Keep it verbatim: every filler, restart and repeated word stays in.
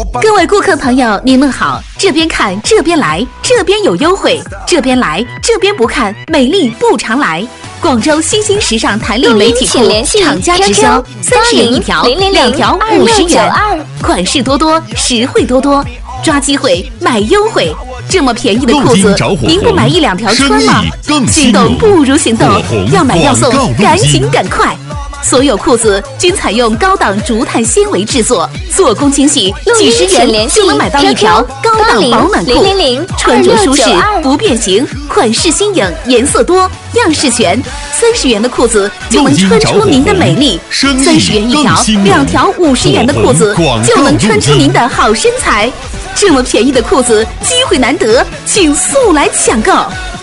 各位顾客朋友，您们好，这边看这边来，这边有优惠，这边来这边不看，美丽不常来。广州新兴时尚弹力媒体裤厂家直销，三十元一条，两条五十元，款式多多，实惠多多，抓机会买优惠。这么便宜的裤子，您不买一两条穿吗？心动不如行动，要买要送，赶紧赶快！所有裤子均采用高档竹炭纤维制作，做工精细，几十元就能买到一条高档保暖裤，穿着舒适不变形，款式新颖，颜色多，样式全。三十元的裤子就能穿出您的美丽，三十元一条，两条五十元的裤子就能穿出您的好身材。这么便宜的裤子，机会难得，请速来抢购！